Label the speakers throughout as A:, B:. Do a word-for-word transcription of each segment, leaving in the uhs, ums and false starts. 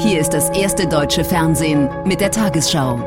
A: Hier ist das erste deutsche Fernsehen mit der Tagesschau.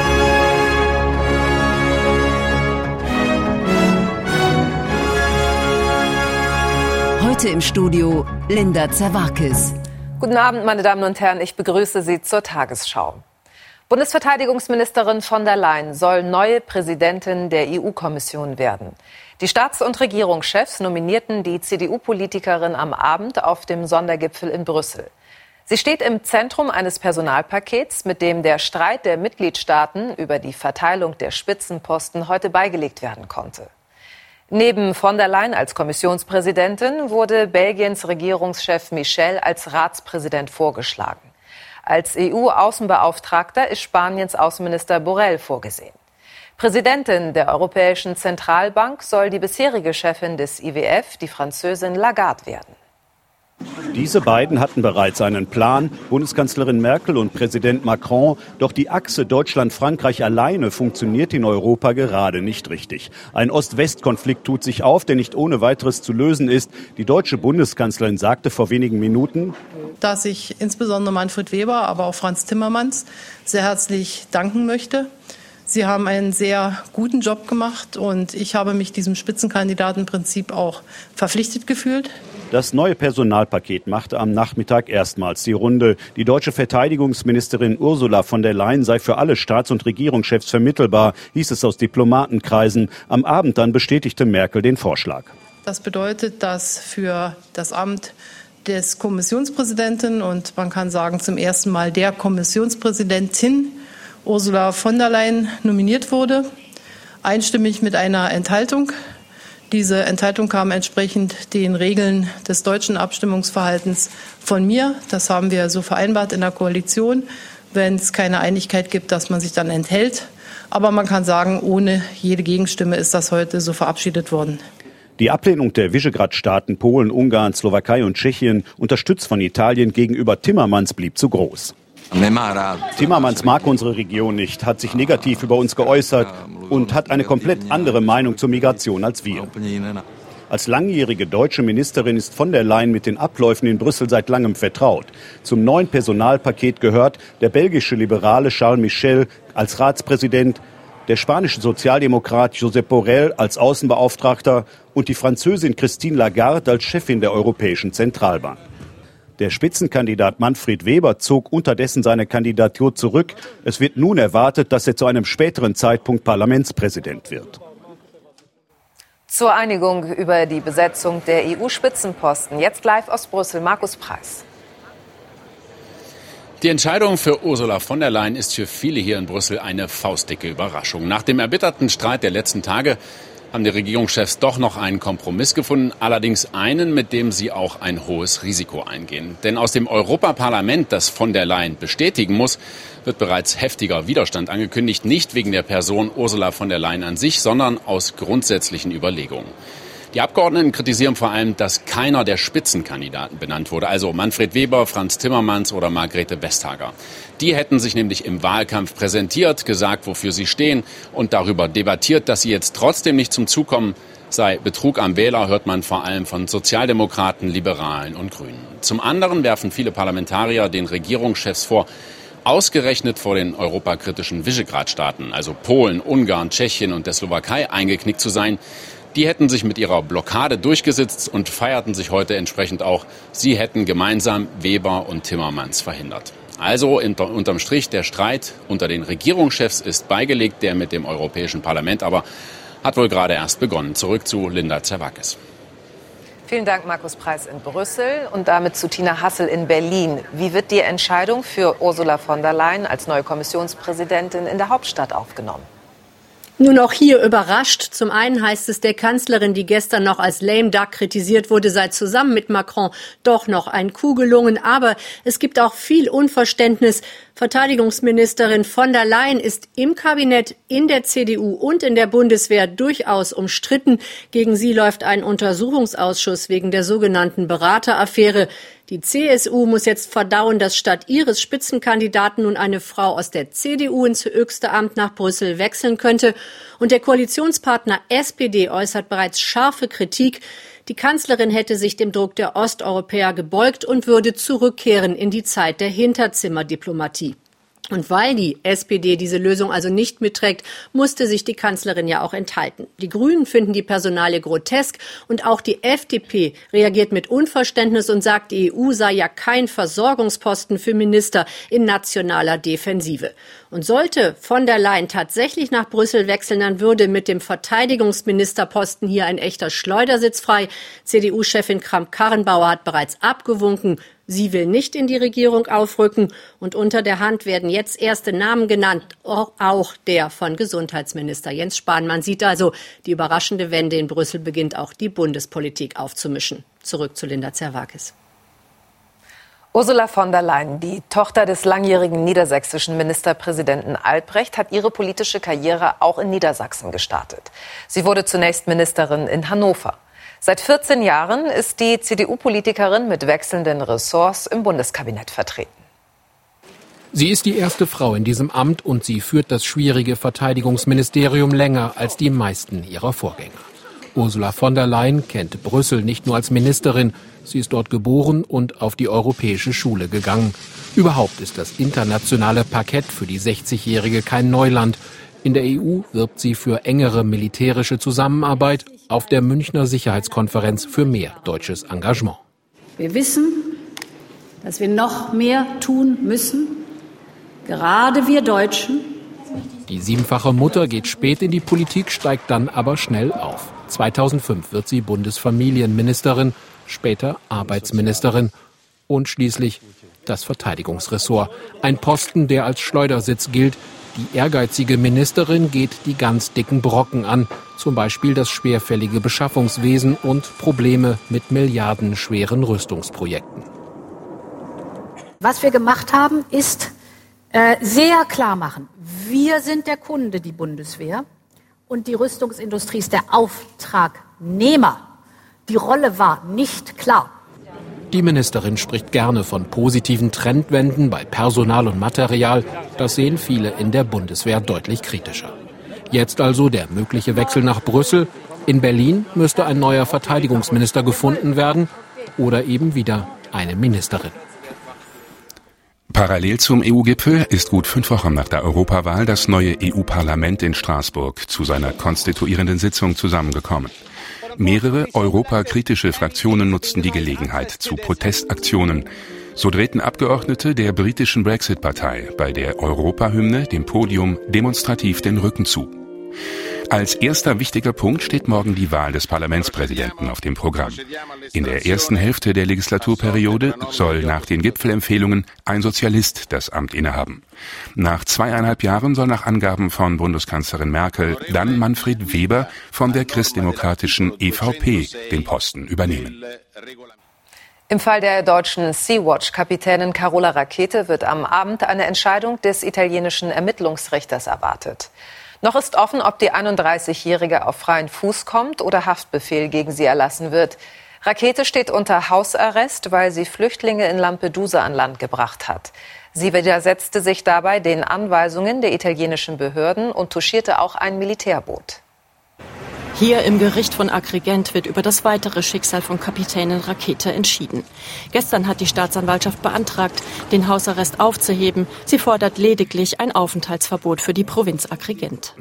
A: Heute im Studio Linda Zerwakis.
B: Guten Abend, meine Damen und Herren, ich begrüße Sie zur Tagesschau. Bundesverteidigungsministerin von der Leyen soll neue Präsidentin der E U-Kommission werden. Die Staats- und Regierungschefs nominierten die C D U-Politikerin am Abend auf dem Sondergipfel in Brüssel. Sie steht im Zentrum eines Personalpakets, mit dem der Streit der Mitgliedstaaten über die Verteilung der Spitzenposten heute beigelegt werden konnte. Neben von der Leyen als Kommissionspräsidentin wurde Belgiens Regierungschef Michel als Ratspräsident vorgeschlagen. Als E U-Außenbeauftragter ist Spaniens Außenminister Borrell vorgesehen. Präsidentin der Europäischen Zentralbank soll die bisherige Chefin des I W F, die Französin Lagarde, werden.
C: Diese beiden hatten bereits einen Plan, Bundeskanzlerin Merkel und Präsident Macron. Doch die Achse Deutschland-Frankreich alleine funktioniert in Europa gerade nicht richtig. Ein Ost-West-Konflikt tut sich auf, der nicht ohne weiteres zu lösen ist. Die deutsche Bundeskanzlerin sagte vor wenigen Minuten,
D: dass ich insbesondere Manfred Weber, aber auch Frans Timmermans sehr herzlich danken möchte. Sie haben einen sehr guten Job gemacht und ich habe mich diesem Spitzenkandidatenprinzip auch verpflichtet gefühlt.
C: Das neue Personalpaket machte am Nachmittag erstmals die Runde. Die deutsche Verteidigungsministerin Ursula von der Leyen sei für alle Staats- und Regierungschefs vermittelbar, hieß es aus Diplomatenkreisen. Am Abend dann bestätigte Merkel den Vorschlag.
D: Das bedeutet, dass für das Amt des Kommissionspräsidenten und man kann sagen zum ersten Mal der Kommissionspräsidentin Ursula von der Leyen nominiert wurde, einstimmig mit einer Enthaltung. Diese Enthaltung kam entsprechend den Regeln des deutschen Abstimmungsverhaltens von mir. Das haben wir so vereinbart in der Koalition, wenn es keine Einigkeit gibt, dass man sich dann enthält. Aber man kann sagen, ohne jede Gegenstimme ist das heute so verabschiedet worden.
C: Die Ablehnung der Visegrad-Staaten Polen, Ungarn, Slowakei und Tschechien, unterstützt von Italien gegenüber Timmermans, blieb zu groß. Timmermans mag unsere Region nicht, hat sich negativ über uns geäußert und hat eine komplett andere Meinung zur Migration als wir. Als langjährige deutsche Ministerin ist von der Leyen mit den Abläufen in Brüssel seit langem vertraut. Zum neuen Personalpaket gehört der belgische Liberale Charles Michel als Ratspräsident, der spanische Sozialdemokrat Josep Borrell als Außenbeauftragter und die Französin Christine Lagarde als Chefin der Europäischen Zentralbank. Der Spitzenkandidat Manfred Weber zog unterdessen seine Kandidatur zurück. Es wird nun erwartet, dass er zu einem späteren Zeitpunkt Parlamentspräsident wird.
B: Zur Einigung über die Besetzung der E U-Spitzenposten. Jetzt live aus Brüssel, Markus Preis.
E: Die Entscheidung für Ursula von der Leyen ist für viele hier in Brüssel eine faustdicke Überraschung. Nach dem erbitterten Streit der letzten Tage haben die Regierungschefs doch noch einen Kompromiss gefunden, allerdings einen, mit dem sie auch ein hohes Risiko eingehen. Denn aus dem Europaparlament, das von der Leyen bestätigen muss, wird bereits heftiger Widerstand angekündigt, nicht wegen der Person Ursula von der Leyen an sich, sondern aus grundsätzlichen Überlegungen. Die Abgeordneten kritisieren vor allem, dass keiner der Spitzenkandidaten benannt wurde, also Manfred Weber, Frans Timmermans oder Margrethe Vestager. Die hätten sich nämlich im Wahlkampf präsentiert, gesagt, wofür sie stehen und darüber debattiert, dass sie jetzt trotzdem nicht zum Zug kommen, sei Betrug am Wähler, hört man vor allem von Sozialdemokraten, Liberalen und Grünen. Zum anderen werfen viele Parlamentarier den Regierungschefs vor, ausgerechnet vor den europakritischen Visegrad-Staaten, also Polen, Ungarn, Tschechien und der Slowakei, eingeknickt zu sein. Die hätten sich mit ihrer Blockade durchgesetzt und feierten sich heute entsprechend auch, sie hätten gemeinsam Weber und Timmermans verhindert. Also unter, unterm Strich, der Streit unter den Regierungschefs ist beigelegt, der mit dem Europäischen Parlament aber hat wohl gerade erst begonnen. Zurück zu Linda Zerwakis.
B: Vielen Dank, Markus Preis in Brüssel und damit zu Tina Hassel in Berlin. Wie wird die Entscheidung für Ursula von der Leyen als neue Kommissionspräsidentin in der Hauptstadt aufgenommen?
F: Nun auch hier überrascht. Zum einen heißt es der Kanzlerin, die gestern noch als lame duck kritisiert wurde, sei zusammen mit Macron doch noch ein Coup gelungen. Aber es gibt auch viel Unverständnis. Verteidigungsministerin von der Leyen ist im Kabinett, in der C D U und in der Bundeswehr durchaus umstritten. Gegen sie läuft ein Untersuchungsausschuss wegen der sogenannten Berateraffäre. Die C S U muss jetzt verdauen, dass statt ihres Spitzenkandidaten nun eine Frau aus der C D U ins höchste Amt nach Brüssel wechseln könnte. Und der Koalitionspartner S P D äußert bereits scharfe Kritik. Die Kanzlerin hätte sich dem Druck der Osteuropäer gebeugt und würde zurückkehren in die Zeit der Hinterzimmerdiplomatie. Und weil die S P D diese Lösung also nicht mitträgt, musste sich die Kanzlerin ja auch enthalten. Die Grünen finden die Personalie grotesk und auch die F D P reagiert mit Unverständnis und sagt, die E U sei ja kein Versorgungsposten für Minister in nationaler Defensive. Und sollte von der Leyen tatsächlich nach Brüssel wechseln, dann würde mit dem Verteidigungsministerposten hier ein echter Schleudersitz frei. C D U-Chefin Kramp-Karrenbauer hat bereits abgewunken. Sie will nicht in die Regierung aufrücken und unter der Hand werden jetzt erste Namen genannt, auch der von Gesundheitsminister Jens Spahn. Man sieht also, die überraschende Wende in Brüssel beginnt auch die Bundespolitik aufzumischen. Zurück zu Linda Zerwakis.
B: Ursula von der Leyen, die Tochter des langjährigen niedersächsischen Ministerpräsidenten Albrecht, hat ihre politische Karriere auch in Niedersachsen gestartet. Sie wurde zunächst Ministerin in Hannover. Seit vierzehn Jahren ist die C D U-Politikerin mit wechselnden Ressorts im Bundeskabinett vertreten.
G: Sie ist die erste Frau in diesem Amt und sie führt das schwierige Verteidigungsministerium länger als die meisten ihrer Vorgänger. Ursula von der Leyen kennt Brüssel nicht nur als Ministerin, sie ist dort geboren und auf die europäische Schule gegangen. Überhaupt ist das internationale Parkett für die sechzigjährige kein Neuland. In der E U wirbt sie für engere militärische Zusammenarbeit, auf der Münchner Sicherheitskonferenz für mehr deutsches Engagement.
H: Wir wissen, dass wir noch mehr tun müssen, gerade wir Deutschen.
G: Die siebenfache Mutter geht spät in die Politik, steigt dann aber schnell auf. zweitausendfünf wird sie Bundesfamilienministerin, später Arbeitsministerin und schließlich das Verteidigungsressort. Ein Posten, der als Schleudersitz gilt. Die ehrgeizige Ministerin geht die ganz dicken Brocken an, zum Beispiel das schwerfällige Beschaffungswesen und Probleme mit milliardenschweren Rüstungsprojekten.
H: Was wir gemacht haben, ist äh, sehr klar machen. Wir sind der Kunde, die Bundeswehr, und die Rüstungsindustrie ist der Auftragnehmer. Die Rolle war nicht klar.
G: Die Ministerin spricht gerne von positiven Trendwenden bei Personal und Material. Das sehen viele in der Bundeswehr deutlich kritischer. Jetzt also der mögliche Wechsel nach Brüssel. In Berlin müsste ein neuer Verteidigungsminister gefunden werden oder eben wieder eine Ministerin.
I: Parallel zum E U-Gipfel ist gut fünf Wochen nach der Europawahl das neue E U-Parlament in Straßburg zu seiner konstituierenden Sitzung zusammengekommen. Mehrere europakritische Fraktionen nutzten die Gelegenheit zu Protestaktionen. So drehten Abgeordnete der britischen Brexit-Partei bei der Europahymne dem Podium demonstrativ den Rücken zu. Als erster wichtiger Punkt steht morgen die Wahl des Parlamentspräsidenten auf dem Programm. In der ersten Hälfte der Legislaturperiode soll nach den Gipfelempfehlungen ein Sozialist das Amt innehaben. Nach zweieinhalb Jahren soll nach Angaben von Bundeskanzlerin Merkel dann Manfred Weber von der christdemokratischen E V P den Posten übernehmen.
B: Im Fall der deutschen Sea-Watch-Kapitänin Carola Rackete wird am Abend eine Entscheidung des italienischen Ermittlungsrichters erwartet. Noch ist offen, ob die einunddreißigjährige auf freien Fuß kommt oder Haftbefehl gegen sie erlassen wird. Rackete steht unter Hausarrest, weil sie Flüchtlinge in Lampedusa an Land gebracht hat. Sie widersetzte sich dabei den Anweisungen der italienischen Behörden und touchierte auch ein Militärboot.
J: Hier im Gericht von Agrigent wird über das weitere Schicksal von Kapitänin Rackete entschieden. Gestern hat die Staatsanwaltschaft beantragt, den Hausarrest aufzuheben. Sie fordert lediglich ein Aufenthaltsverbot für die Provinz Agrigent.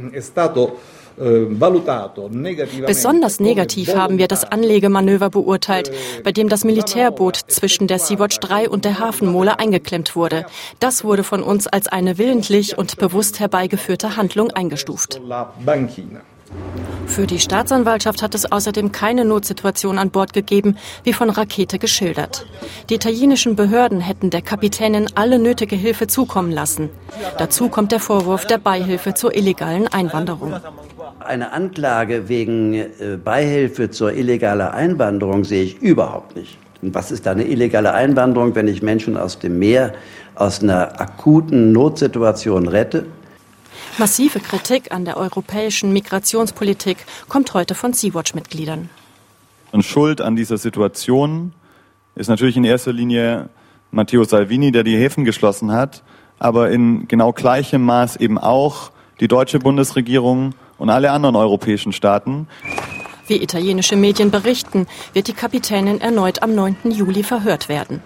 J: Besonders negativ haben wir das Anlegemanöver beurteilt, bei dem das Militärboot zwischen der Sea-Watch drei und der Hafenmole eingeklemmt wurde. Das wurde von uns als eine willentlich und bewusst herbeigeführte Handlung eingestuft. Für die Staatsanwaltschaft hat es außerdem keine Notsituation an Bord gegeben, wie von Rackete geschildert. Die italienischen Behörden hätten der Kapitänin alle nötige Hilfe zukommen lassen. Dazu kommt der Vorwurf der Beihilfe zur illegalen Einwanderung.
K: Eine Anklage wegen äh, Beihilfe zur illegalen Einwanderung sehe ich überhaupt nicht. Und was ist da eine illegale Einwanderung, wenn ich Menschen aus dem Meer aus einer akuten Notsituation rette?
J: Massive Kritik an der europäischen Migrationspolitik kommt heute von Sea-Watch-Mitgliedern.
L: Und Schuld an dieser Situation ist natürlich in erster Linie Matteo Salvini, der die Häfen geschlossen hat, aber in genau gleichem Maß eben auch die deutsche Bundesregierung und alle anderen europäischen Staaten.
J: Wie italienische Medien berichten, wird die Kapitänin erneut am neunten Juli verhört werden.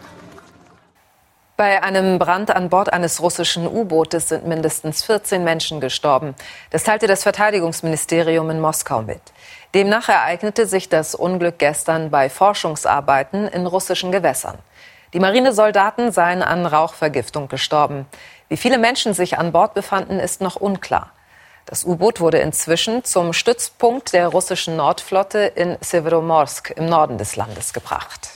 B: Bei einem Brand an Bord eines russischen U-Bootes sind mindestens vierzehn Menschen gestorben. Das teilte das Verteidigungsministerium in Moskau mit. Demnach ereignete sich das Unglück gestern bei Forschungsarbeiten in russischen Gewässern. Die Marinesoldaten seien an Rauchvergiftung gestorben. Wie viele Menschen sich an Bord befanden, ist noch unklar. Das U-Boot wurde inzwischen zum Stützpunkt der russischen Nordflotte in Severomorsk im Norden des Landes gebracht.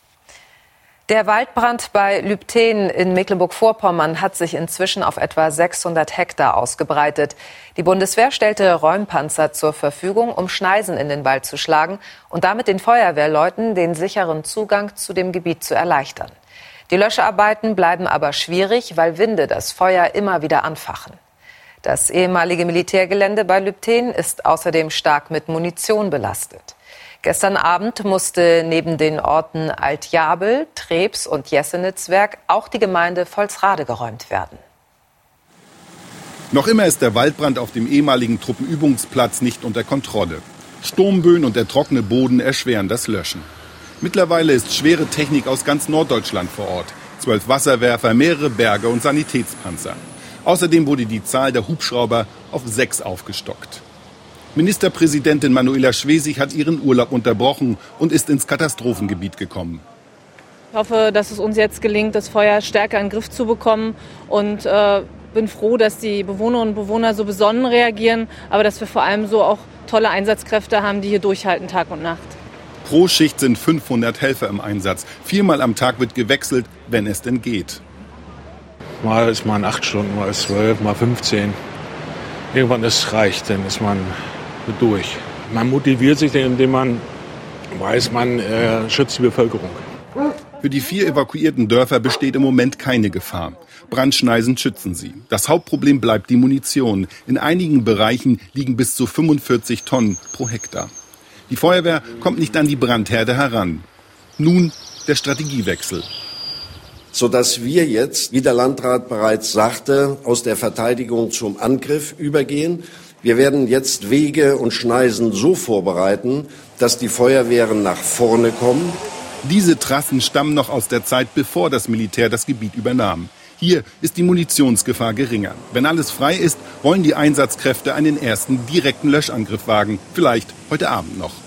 B: Der Waldbrand bei Lübten in Mecklenburg-Vorpommern hat sich inzwischen auf etwa sechshundert Hektar ausgebreitet. Die Bundeswehr stellte Räumpanzer zur Verfügung, um Schneisen in den Wald zu schlagen und damit den Feuerwehrleuten den sicheren Zugang zu dem Gebiet zu erleichtern. Die Löscharbeiten bleiben aber schwierig, weil Winde das Feuer immer wieder anfachen. Das ehemalige Militärgelände bei Lübten ist außerdem stark mit Munition belastet. Gestern Abend musste neben den Orten Altjabel, Trebs und Jessenitzwerk auch die Gemeinde Volsrade geräumt werden.
M: Noch immer ist der Waldbrand auf dem ehemaligen Truppenübungsplatz nicht unter Kontrolle. Sturmböen und der trockene Boden erschweren das Löschen. Mittlerweile ist schwere Technik aus ganz Norddeutschland vor Ort. Zwölf Wasserwerfer, mehrere Berge und Sanitätspanzer. Außerdem wurde die Zahl der Hubschrauber auf sechs aufgestockt. Ministerpräsidentin Manuela Schwesig hat ihren Urlaub unterbrochen und ist ins Katastrophengebiet gekommen.
N: Ich hoffe, dass es uns jetzt gelingt, das Feuer stärker in den Griff zu bekommen und äh, bin froh, dass die Bewohnerinnen und Bewohner so besonnen reagieren, aber dass wir vor allem so auch tolle Einsatzkräfte haben, die hier durchhalten Tag und Nacht.
M: Pro Schicht sind fünfhundert Helfer im Einsatz. Viermal am Tag wird gewechselt, wenn es denn geht.
O: Mal ist man acht Stunden, mal ist zwölf, mal fünfzehn. Irgendwann ist es reicht, dann ist man durch. Man motiviert sich, indem man weiß, man äh, schützt die Bevölkerung.
M: Für die vier evakuierten Dörfer besteht im Moment keine Gefahr. Brandschneisen schützen sie. Das Hauptproblem bleibt die Munition. In einigen Bereichen liegen bis zu fünfundvierzig Tonnen pro Hektar. Die Feuerwehr kommt nicht an die Brandherde heran. Nun der Strategiewechsel.
P: Sodass wir jetzt, wie der Landrat bereits sagte, aus der Verteidigung zum Angriff übergehen. Wir werden jetzt Wege und Schneisen so vorbereiten, dass die Feuerwehren nach vorne kommen.
M: Diese Trassen stammen noch aus der Zeit, bevor das Militär das Gebiet übernahm. Hier ist die Munitionsgefahr geringer. Wenn alles frei ist, wollen die Einsatzkräfte einen ersten direkten Löschangriff wagen. Vielleicht heute Abend noch.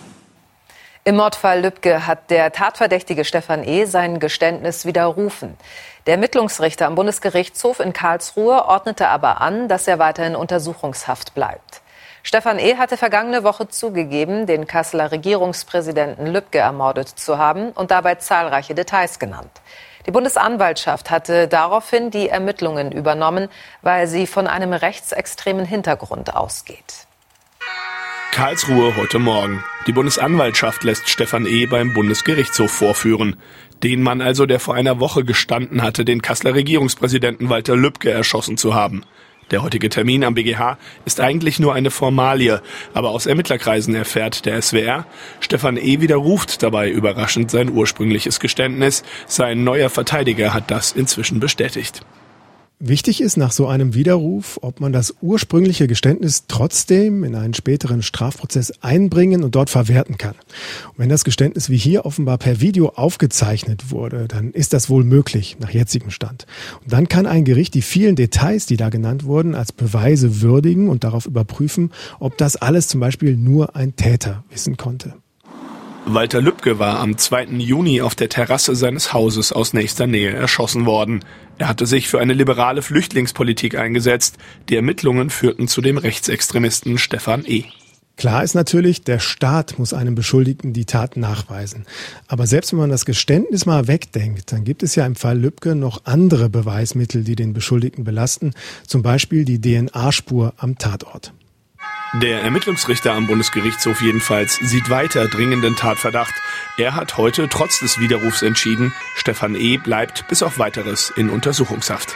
B: Im Mordfall Lübcke hat der Tatverdächtige Stefan E. sein Geständnis widerrufen. Der Ermittlungsrichter am Bundesgerichtshof in Karlsruhe ordnete aber an, dass er weiter in Untersuchungshaft bleibt. Stefan E. hatte vergangene Woche zugegeben, den Kasseler Regierungspräsidenten Lübcke ermordet zu haben und dabei zahlreiche Details genannt. Die Bundesanwaltschaft hatte daraufhin die Ermittlungen übernommen, weil sie von einem rechtsextremen Hintergrund ausgeht.
Q: Karlsruhe heute Morgen. Die Bundesanwaltschaft lässt Stefan E. beim Bundesgerichtshof vorführen. Den Mann also, der vor einer Woche gestanden hatte, den Kasseler Regierungspräsidenten Walter Lübcke erschossen zu haben. Der heutige Termin am B G H ist eigentlich nur eine Formalie, aber aus Ermittlerkreisen erfährt der S W R, Stefan E. widerruft dabei überraschend sein ursprüngliches Geständnis. Sein neuer Verteidiger hat das inzwischen bestätigt.
R: Wichtig ist nach so einem Widerruf, ob man das ursprüngliche Geständnis trotzdem in einen späteren Strafprozess einbringen und dort verwerten kann. Und wenn das Geständnis wie hier offenbar per Video aufgezeichnet wurde, dann ist das wohl möglich nach jetzigem Stand. Und dann kann ein Gericht die vielen Details, die da genannt wurden, als Beweise würdigen und darauf überprüfen, ob das alles zum Beispiel nur ein Täter wissen konnte.
Q: Walter Lübcke war am zweiten Juni auf der Terrasse seines Hauses aus nächster Nähe erschossen worden. Er hatte sich für eine liberale Flüchtlingspolitik eingesetzt. Die Ermittlungen führten zu dem Rechtsextremisten Stefan E.
R: Klar ist natürlich, der Staat muss einem Beschuldigten die Tat nachweisen. Aber selbst wenn man das Geständnis mal wegdenkt, dann gibt es ja im Fall Lübcke noch andere Beweismittel, die den Beschuldigten belasten. Zum Beispiel die D N A-Spur am Tatort.
Q: Der Ermittlungsrichter am Bundesgerichtshof jedenfalls sieht weiter dringenden Tatverdacht. Er hat heute trotz des Widerrufs entschieden, Stefan E. bleibt bis auf Weiteres in Untersuchungshaft.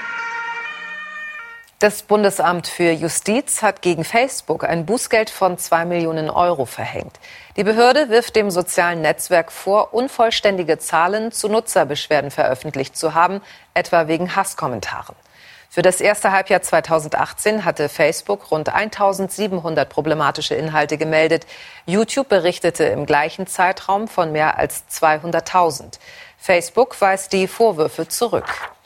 B: Das Bundesamt für Justiz hat gegen Facebook ein Bußgeld von zwei Millionen Euro verhängt. Die Behörde wirft dem sozialen Netzwerk vor, unvollständige Zahlen zu Nutzerbeschwerden veröffentlicht zu haben, etwa wegen Hasskommentaren. Für das erste Halbjahr zweitausendachtzehn hatte Facebook rund eintausendsiebenhundert problematische Inhalte gemeldet. YouTube berichtete im gleichen Zeitraum von mehr als zweihunderttausend. Facebook weist die Vorwürfe zurück.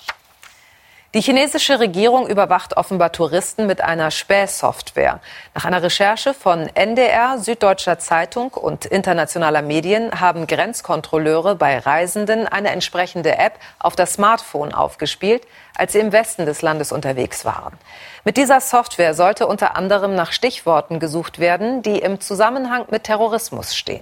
B: Die chinesische Regierung überwacht offenbar Touristen mit einer Spähsoftware. Nach einer Recherche von N D R, Süddeutscher Zeitung und internationaler Medien haben Grenzkontrolleure bei Reisenden eine entsprechende App auf das Smartphone aufgespielt, als sie im Westen des Landes unterwegs waren. Mit dieser Software sollte unter anderem nach Stichworten gesucht werden, die im Zusammenhang mit Terrorismus stehen.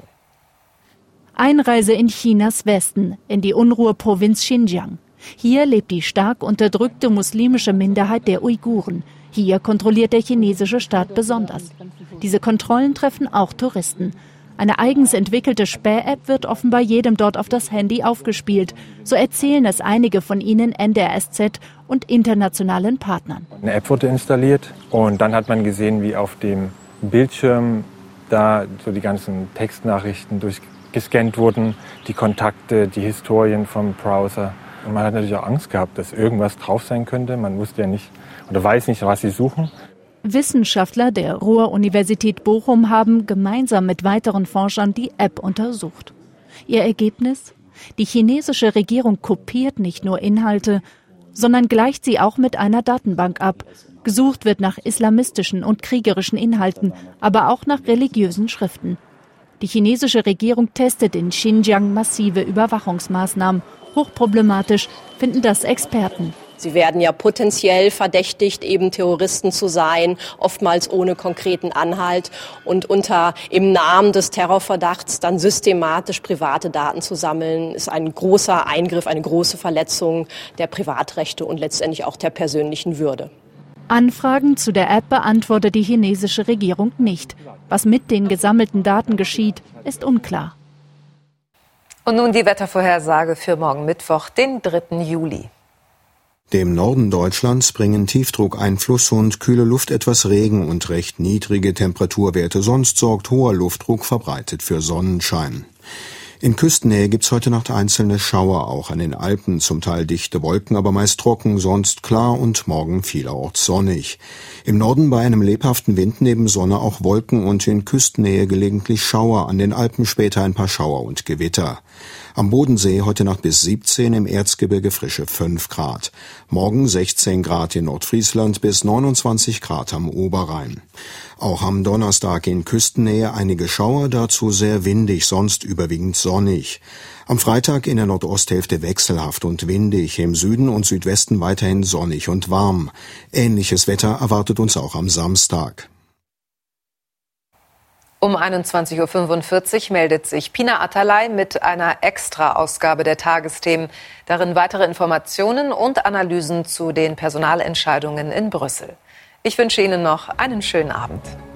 S: Einreise in Chinas Westen, in die Unruheprovinz Xinjiang. Hier lebt die stark unterdrückte muslimische Minderheit der Uiguren. Hier kontrolliert der chinesische Staat besonders. Diese Kontrollen treffen auch Touristen. Eine eigens entwickelte Späh-App wird offenbar jedem dort auf das Handy aufgespielt. So erzählen es einige von ihnen N D R S Z und internationalen Partnern.
T: Eine App wurde installiert und dann hat man gesehen, wie auf dem Bildschirm da so die ganzen Textnachrichten durchgescannt wurden, die Kontakte, die Historien vom Browser. Und man hat natürlich auch Angst gehabt, dass irgendwas drauf sein könnte. Man wusste ja nicht oder weiß nicht, was sie suchen.
S: Wissenschaftler der Ruhr-Universität Bochum haben gemeinsam mit weiteren Forschern die App untersucht. Ihr Ergebnis? Die chinesische Regierung kopiert nicht nur Inhalte, sondern gleicht sie auch mit einer Datenbank ab. Gesucht wird nach islamistischen und kriegerischen Inhalten, aber auch nach religiösen Schriften. Die chinesische Regierung testet in Xinjiang massive Überwachungsmaßnahmen. Hochproblematisch finden das Experten.
U: Sie werden ja potenziell verdächtigt, eben Terroristen zu sein, oftmals ohne konkreten Anhalt und unter im Namen des Terrorverdachts dann systematisch private Daten zu sammeln, ist ein großer Eingriff, eine große Verletzung der Privatrechte und letztendlich auch der persönlichen Würde.
S: Anfragen zu der App beantwortet die chinesische Regierung nicht. Was mit den gesammelten Daten geschieht, ist unklar.
B: Und nun die Wettervorhersage für morgen Mittwoch, den dritten Juli.
V: Dem Norden Deutschlands bringen Tiefdruckeinfluss und kühle Luft etwas Regen und recht niedrige Temperaturwerte. Sonst sorgt hoher Luftdruck verbreitet für Sonnenschein. In Küstennähe gibt's heute Nacht einzelne Schauer, auch an den Alpen, zum Teil dichte Wolken, aber meist trocken, sonst klar und morgen vielerorts sonnig. Im Norden bei einem lebhaften Wind neben Sonne auch Wolken und in Küstennähe gelegentlich Schauer, an den Alpen später ein paar Schauer und Gewitter. Am Bodensee heute Nacht bis siebzehn, im Erzgebirge frische fünf Grad. Morgen sechzehn Grad in Nordfriesland bis neunundzwanzig Grad am Oberrhein. Auch am Donnerstag in Küstennähe einige Schauer, dazu sehr windig, sonst überwiegend sonnig. Am Freitag in der Nordosthälfte wechselhaft und windig, im Süden und Südwesten weiterhin sonnig und warm. Ähnliches Wetter erwartet uns auch am Samstag.
B: Um einundzwanzig Uhr fünfundvierzig meldet sich Pina Atalay mit einer Extra-Ausgabe der Tagesthemen. Darin weitere Informationen und Analysen zu den Personalentscheidungen in Brüssel. Ich wünsche Ihnen noch einen schönen Abend.